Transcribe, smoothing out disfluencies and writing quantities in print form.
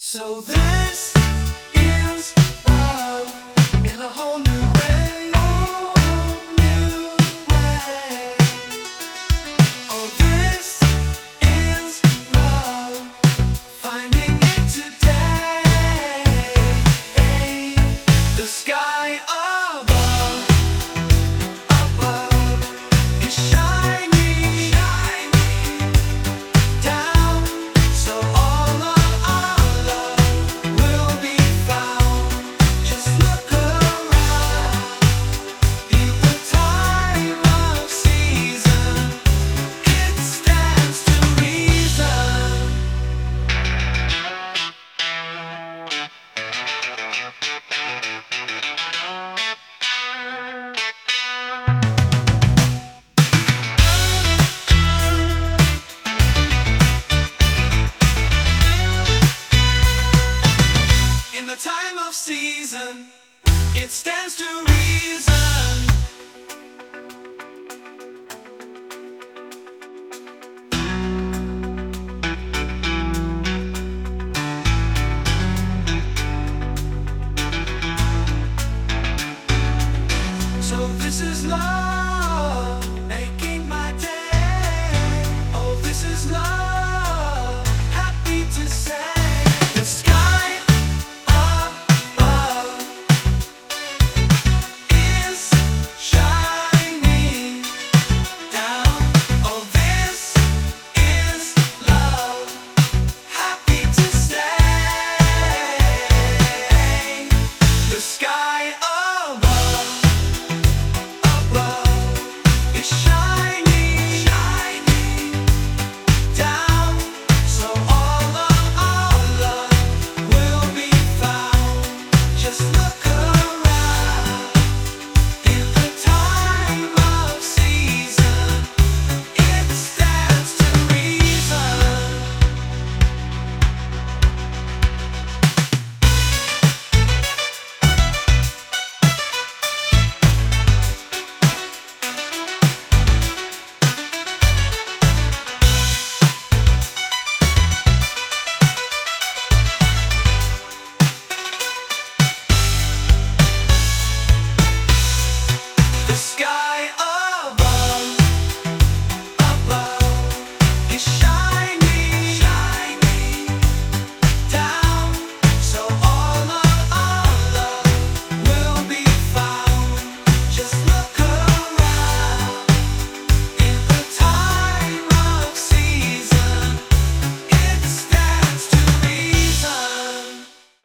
So this is love in a whole new way. Whole new way. Oh, this is love, finding it today. The sky above is shining down, so all of our love will be found. Just look around, in the time of season, it stands to reason. In the time of season, it stands to reason.